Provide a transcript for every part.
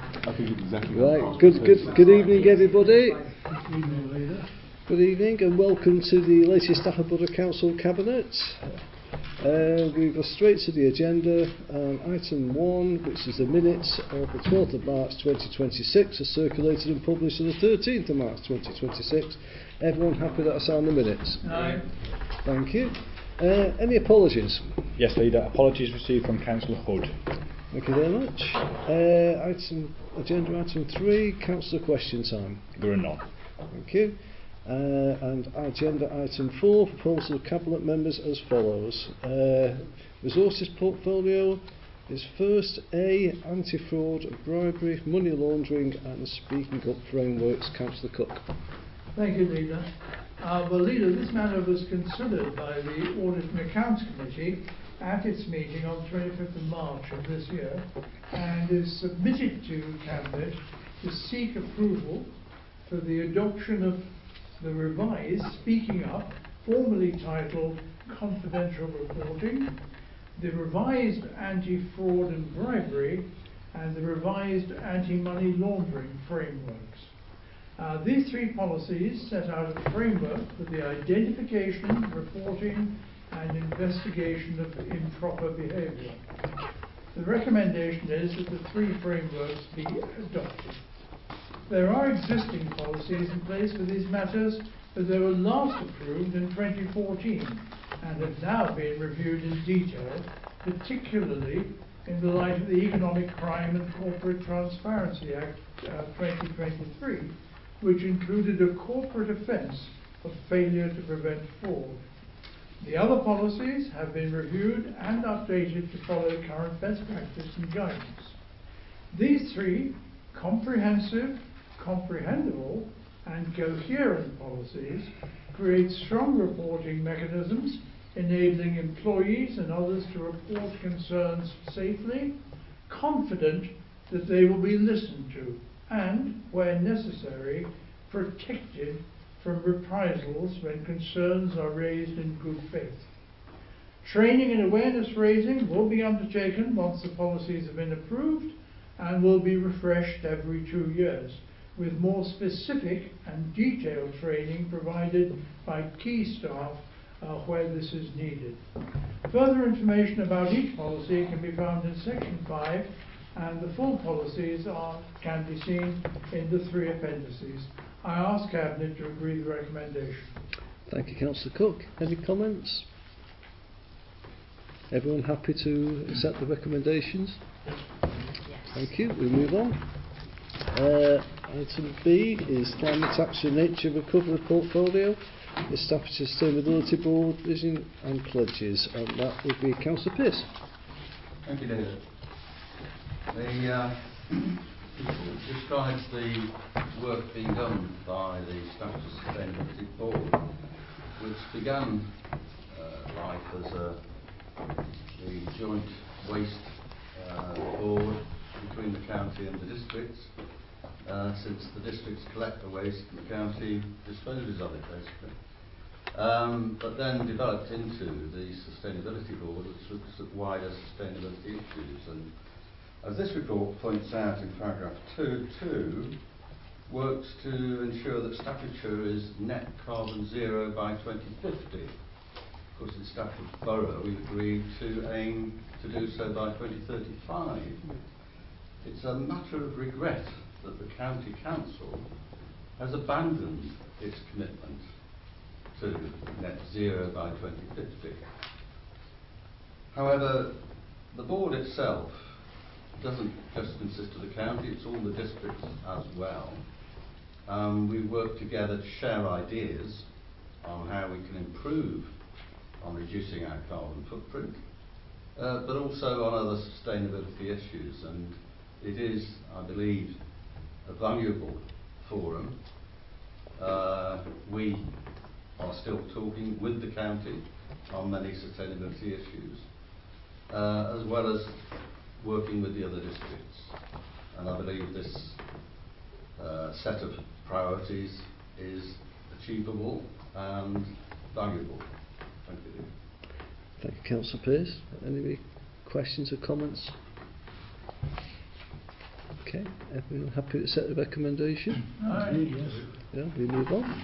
I think it's exactly right. Good evening, everybody. Good evening, and welcome to the latest Staffordshire Council Cabinet. We go straight to the agenda. Item 1, which is the minutes of the 12th of March 2026, are circulated and published on the 13th of March 2026. Everyone happy that I signed the minutes? Aye. Thank you. Any apologies? Yes, Leader. Apologies received from Councillor Hood. Thank you very much. Agenda item 3, Councillor question time. There are none. Thank you. And agenda item 4, proposal of cabinet members as follows. Resources portfolio is first A, anti-fraud, bribery, money laundering and speaking up frameworks. Councillor Cook. Thank you, Leader. Well, Leader, this matter was considered by the Audit and Accounts Committee at its meeting on 25th of March of this year and is submitted to Cabinet to seek approval for the adoption of the revised Speaking Up, formerly titled Confidential Reporting, the revised Anti-Fraud and Bribery, and the revised Anti-Money Laundering frameworks. These three policies set out a framework for the identification, reporting, and investigation of improper behaviour. The recommendation is that the three frameworks be adopted. There are existing policies in place for these matters, but they were last approved in 2014 and have now been reviewed in detail, particularly in the light of the Economic Crime and Corporate Transparency Act 2023, which included a corporate offence of failure to prevent fraud. The other policies have been reviewed and updated to follow current best practice and guidance. These three comprehensive, comprehensible and coherent policies create strong reporting mechanisms enabling employees and others to report concerns safely, confident that they will be listened to and, where necessary, protected from reprisals when concerns are raised in good faith. Training and awareness raising will be undertaken once the policies have been approved and will be refreshed every 2 years, with more specific and detailed training provided by key staff where this is needed. Further information about each policy can be found in Section 5, and the full policies can be seen in the 3 appendices. I ask Cabinet to agree the recommendation. Thank you, Councillor Cook. Any comments? Everyone happy to accept the recommendations? Yes. Thank you. We move on. Item B is Climate Action Nature Recovery Portfolio, the Staffordshire Sustainability Board Vision and Pledges, and that would be Councillor Pearce. Thank you, David. It describes the work being done by the Staffordshire Sustainability Board, which began life as the joint waste board between the county and the districts, since the districts collect the waste and the county disposes of it, basically. But then developed into the Sustainability Board, which looks at wider sustainability issues. And as this report points out in paragraph 2, works to ensure that Staffordshire is net carbon zero by 2050. Of course, in Stafford Borough, we've agreed to aim to do so by 2035. It's a matter of regret that the County Council has abandoned its commitment to net zero by 2050. However, the board itself doesn't just consist of the county, it's all the districts as well. We work together to share ideas on how we can improve on reducing our carbon footprint, but also on other sustainability issues, and it is, I believe, a valuable forum. We are still talking with the county on many sustainability issues, as well as working with the other districts, and I believe this set of priorities is achievable and valuable. Thank you. Thank you, Councillor Pearce. Any questions or comments? Okay, everyone happy to accept the recommendation? Aye. Yeah, we move on.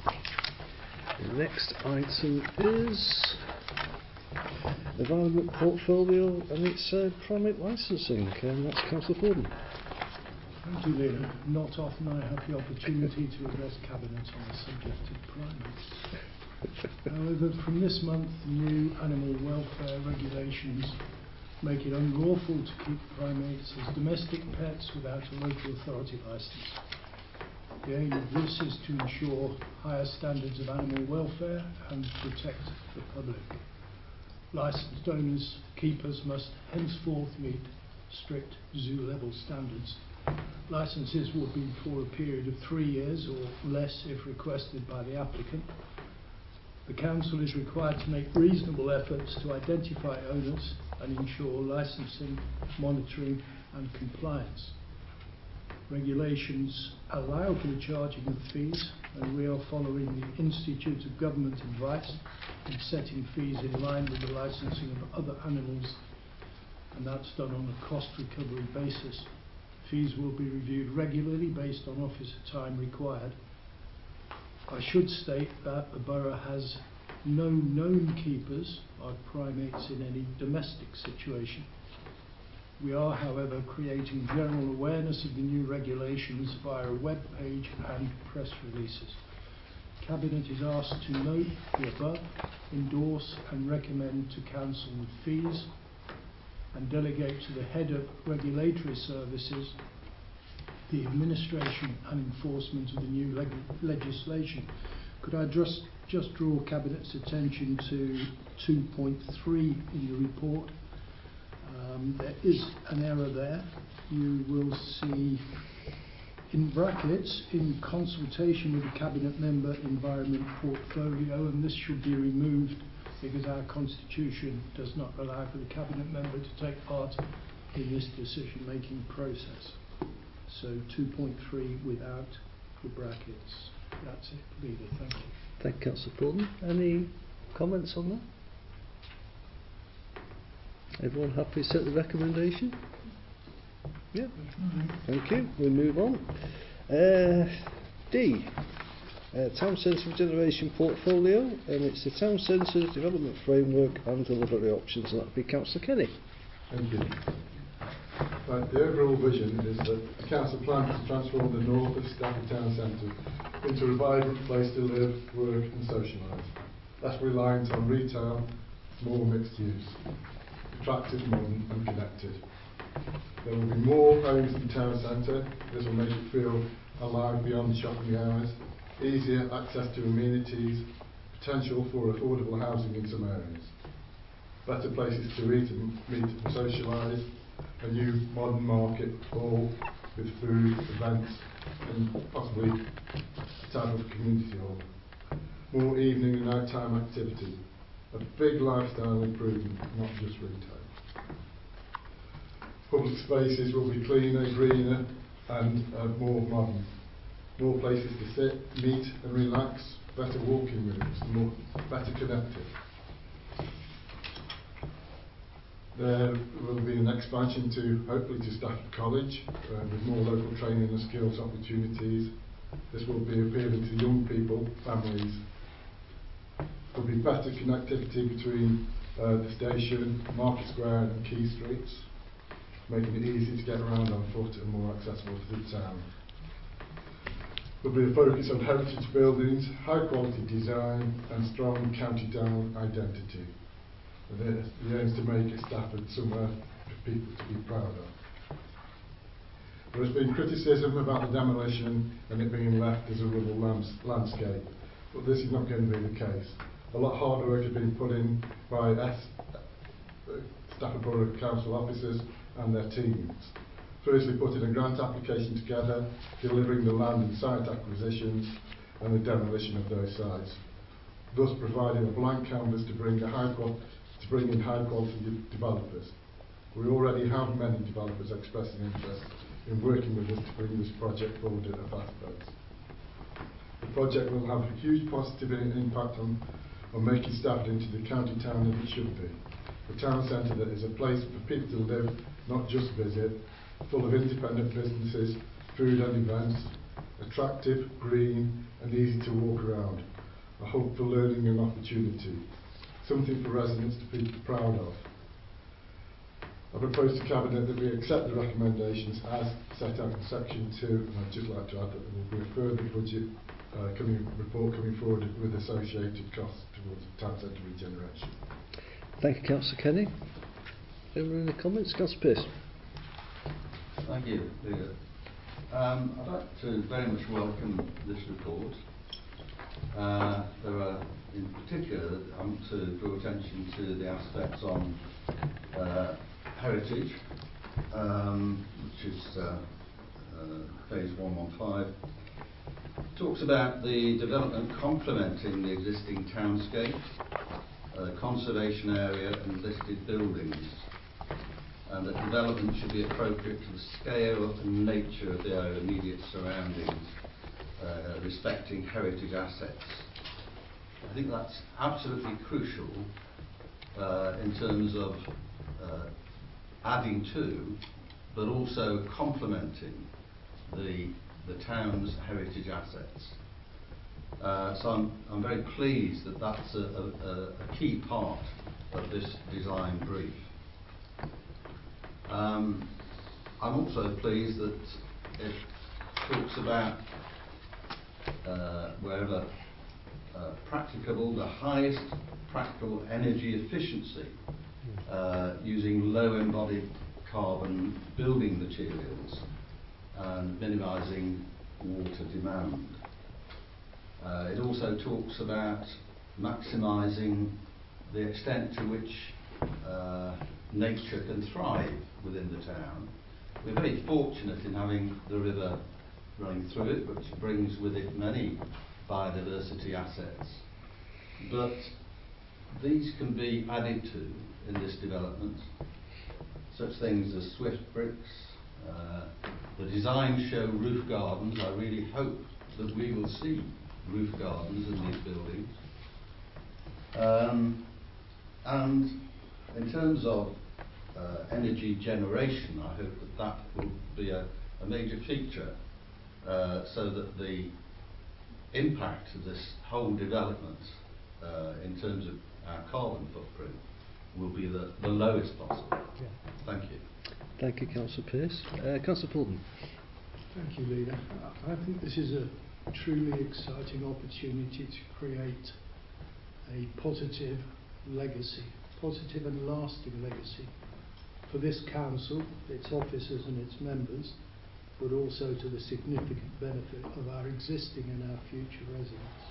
The next item is Environment Portfolio and its primate licensing, and that's Councillor Forden. Thank you, Leader. Not often I have the opportunity to address Cabinet on the subject of primates. However, from this month, new animal welfare regulations make it unlawful to keep primates as domestic pets without a local authority licence. The aim of this is to ensure higher standards of animal welfare and protect the public. Licensed owners, keepers must henceforth meet strict zoo-level standards. Licences will be for a period of 3 years or less if requested by the applicant. The Council is required to make reasonable efforts to identify owners and ensure licensing, monitoring and compliance. Regulations allow for the charging of fees, and we are following the Institute of Government advice in setting fees in line with the licensing of other animals, and that's done on a cost recovery basis. Fees will be reviewed regularly based on officer time required. I should state that the Borough has no known keepers of primates in any domestic situation. We are, however, creating general awareness of the new regulations via a web page and press releases. Cabinet is asked to note the above, endorse and recommend to Council with fees, and delegate to the Head of Regulatory Services the administration and enforcement of the new legislation. Could I just draw Cabinet's attention to 2.3 in the report? There is an error there. You will see in brackets, in consultation with the Cabinet member, Environment Portfolio, and this should be removed because our Constitution does not allow for the Cabinet member to take part in this decision-making process. So 2.3 without the brackets. That's it, Leader. Thank you. Thank you, Councillor Forden. Any comments on that? Everyone happy to set the recommendation? Yeah. Thank you. We move on. D. Town Centre Regeneration Portfolio, and it's the Town Centre Development Framework and Delivery Options, and that'll be Councillor Kenny. Thank you. Right, the overall vision is that the Council plans to transform the north of Stafford Town Centre into a vibrant place to live, work and socialise. Less reliant on retail, more mixed use, attractive, modern and connected. There will be more homes in town centre. This will make it feel alive beyond shopping hours, easier access to amenities, potential for affordable housing in some areas, better places to eat and meet and socialise, a new modern market hall with food, events and possibly a type of community hall, more evening and night time activity, a big lifestyle improvement, not just retail. Public spaces will be cleaner, greener and more modern. More places to sit, meet and relax, better walking rooms, better connected. There will be an expansion to, hopefully, to Stafford College with more local training and skills opportunities. This will be appealing to young people, families. There will be better connectivity between the station, Market Square and Key Streets, making it easy to get around on foot and more accessible to the town. There will be a focus on heritage buildings, high quality design and strong county town identity. The aim is to make Stafford somewhere for people to be proud of. There has been criticism about the demolition and it being left as a rural landscape, but this is not going to be the case. A lot of hard work has been put in by Stafford Borough Council officers and their teams. Firstly, putting a grant application together, delivering the land and site acquisitions and the demolition of those sites, thus providing a blank canvas to bring in high quality developers. We already have many developers expressing interest in working with us to bring this project forward at a fast pace. The project will have a huge positive impact on making Stafford into the county town that it should be. The town centre that is a place for people to live, not just visit, full of independent businesses, food and events, attractive, green and easy to walk around, a hub for learning and opportunity, something for residents to be proud of. I propose to Cabinet that we accept the recommendations as set out in section 2, and I'd just like to add that there will be a further budget report coming forward with associated costs towards town centre regeneration. Thank you, Councillor Kenny. Anyone any comments? Councillor Pearce. Thank you, Peter. I'd like to very much welcome this report. There are, in particular, I want to draw attention to the aspects on heritage, which is phase 115. Talks about the development complementing the existing townscape, conservation area and listed buildings, and that development should be appropriate to the scale and nature of their immediate surroundings, respecting heritage assets. I think that's absolutely crucial in terms of adding to, but also complementing the town's heritage assets. So I'm very pleased that that's a key part of this design brief. I'm also pleased that it talks about wherever practicable, the highest practical energy efficiency using low embodied carbon building materials and minimising water demand. It also talks about maximising the extent to which nature can thrive within the town. We're very fortunate in having the river running through it, which brings with it many biodiversity assets. But these can be added to in this development. Such things as Swift bricks, the design show roof gardens. I really hope that we will see roof gardens in these buildings. And in terms of energy generation, I hope that that will be a major feature so that the impact of this whole development in terms of our carbon footprint will be the lowest possible. Yeah. Thank you. Thank you, Councillor Pearce. Councillor Poulton. Thank you, Leader. I think this is a truly exciting opportunity to create a positive legacy, positive and lasting legacy for this council, its officers and its members, but also to the significant benefit of our existing and our future residents.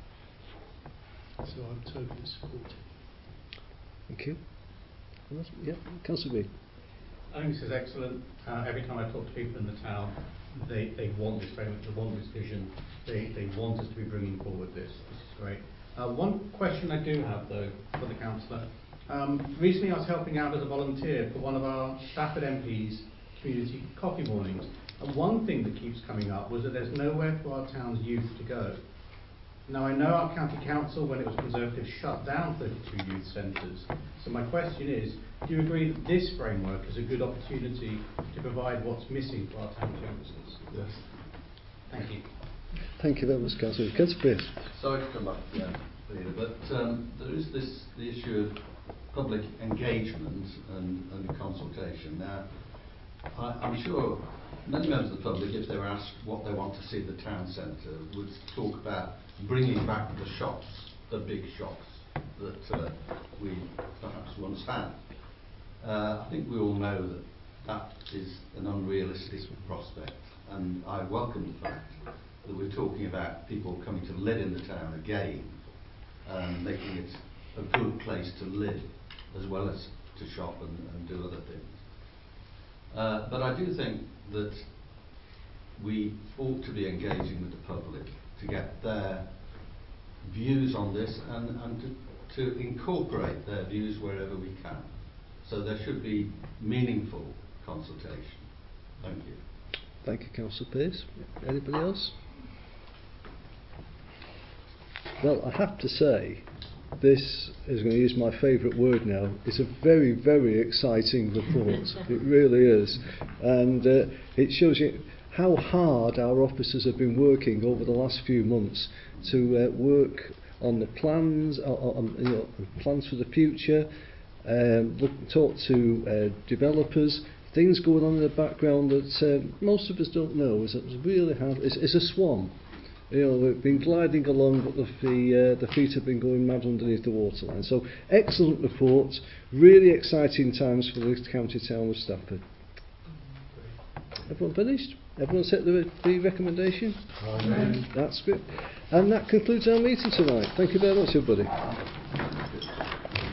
So I'm totally supportive. Thank you. Yeah, Councillor B. I think this is excellent. Every time I talk to people in the town, they want this very much, they want this vision, they want us to be bringing forward this. This is great. One question I do have, though, for the councillor. Recently I was helping out as a volunteer for one of our Stafford MP's community coffee mornings, and one thing that keeps coming up was that there's nowhere for our town's youth to go. Now, I know our county council, when it was Conservative, shut down 32 youth centres. So my question is, do you agree that this framework is a good opportunity to provide what's missing for our town youngsters? Yes. Thank you. Thank you very much, Councillor. Councillor Pearce. Sorry to come back again, Peter, but there is the issue of public engagement and consultation. Now, I'm sure many members of the public, if they were asked what they want to see at the town centre, would talk about bringing back the shops, the big shops that we perhaps once had. I think we all know that that is an unrealistic prospect, and I welcome the fact that we're talking about people coming to live in the town again and making it a good place to live as well as to shop and do other things. But I do think that we ought to be engaging with the public to get their views on this and to incorporate their views wherever we can. So there should be meaningful consultation. Thank you. Thank you, Councillor Pearce. Anybody else? Well, I have to say this is going to use my favourite word now. It's a very, very exciting report. It really is, and it shows you how hard our officers have been working over the last few months to work on the plans, plans for the future. Talk to developers. Things going on in the background that most of us don't know. Is really hard. It's a swan. We've been gliding along, but the feet have been going mad underneath the waterline. So, excellent report. Really exciting times for the county town of Stafford. Everyone finished? Everyone set the recommendation? Amen. That's good. And that concludes our meeting tonight. Thank you very much, everybody.